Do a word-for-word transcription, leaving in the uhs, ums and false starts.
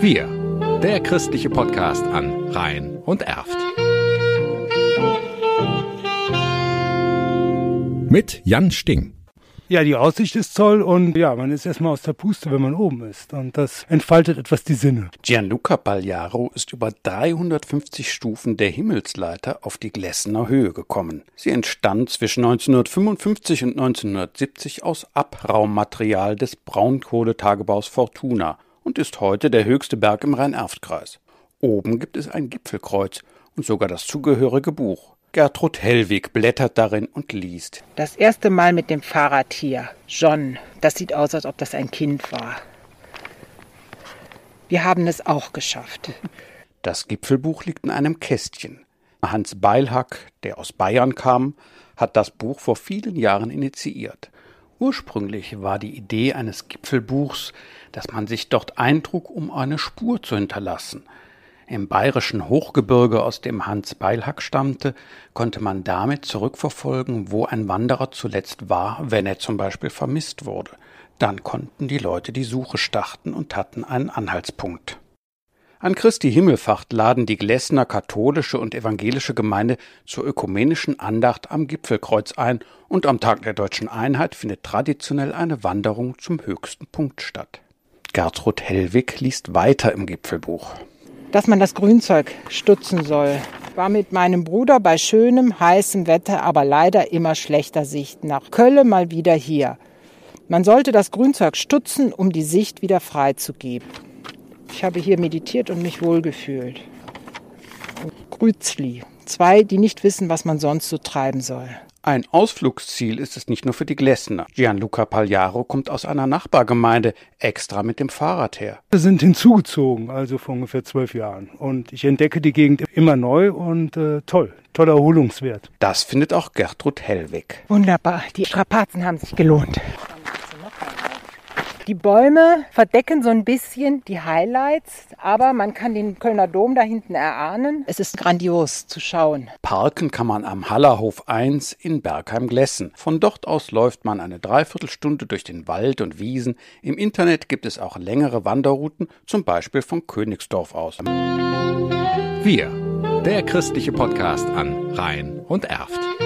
Wir, der christliche Podcast an Rhein und Erft. Mit Jan Sting. Ja, die Aussicht ist toll und ja, man ist erstmal aus der Puste, wenn man oben ist. Und das entfaltet etwas die Sinne. Gianluca Pagliaro ist über dreihundertfünfzig Stufen der Himmelsleiter auf die Glessener Höhe gekommen. Sie entstand zwischen neunzehnhundertfünfundfünfzig und neunzehnhundertsiebzig aus Abraummaterial des Braunkohletagebaus Fortuna und ist heute der höchste Berg im Rhein-Erft-Kreis. Oben gibt es ein Gipfelkreuz und sogar das zugehörige Buch. Gertrud Hellwig blättert darin und liest. Das erste Mal mit dem Fahrrad hier. John. Das sieht aus, als ob das ein Kind war. Wir haben es auch geschafft. Das Gipfelbuch liegt in einem Kästchen. Hans Beilhack, der aus Bayern kam, hat das Buch vor vielen Jahren initiiert. Ursprünglich war die Idee eines Gipfelbuchs, dass man sich dort eintrug, um eine Spur zu hinterlassen. Im bayerischen Hochgebirge, aus dem Hans Beilhack stammte, konnte man damit zurückverfolgen, wo ein Wanderer zuletzt war, wenn er zum Beispiel vermisst wurde. Dann konnten die Leute die Suche starten und hatten einen Anhaltspunkt. An Christi Himmelfahrt laden die Glessener katholische und evangelische Gemeinde zur ökumenischen Andacht am Gipfelkreuz ein und am Tag der Deutschen Einheit findet traditionell eine Wanderung zum höchsten Punkt statt. Gertrud Hellwig liest weiter im Gipfelbuch. Dass man das Grünzeug stutzen soll. Ich war mit meinem Bruder bei schönem, heißem Wetter, aber leider immer schlechter Sicht nach Köln mal wieder hier. Man sollte das Grünzeug stutzen, um die Sicht wieder freizugeben. Ich habe hier meditiert und mich wohlgefühlt. Grützli. Zwei, die nicht wissen, was man sonst so treiben soll. Ein Ausflugsziel ist es nicht nur für die Glessener. Gianluca Pagliaro kommt aus einer Nachbargemeinde, extra mit dem Fahrrad her. Wir sind hinzugezogen, also vor ungefähr zwölf Jahren. Und ich entdecke die Gegend immer neu und äh, toll, toller Erholungswert. Das findet auch Gertrud Hellwig. Wunderbar, die Strapazen haben sich gelohnt. Die Bäume verdecken so ein bisschen die Highlights, aber man kann den Kölner Dom da hinten erahnen. Es ist grandios zu schauen. Parken kann man am Hallerhof eins in Bergheim-Glessen. Von dort aus läuft man eine Dreiviertelstunde durch den Wald und Wiesen. Im Internet gibt es auch längere Wanderrouten, zum Beispiel von Königsdorf aus. Wir, der christliche Podcast an Rhein und Erft.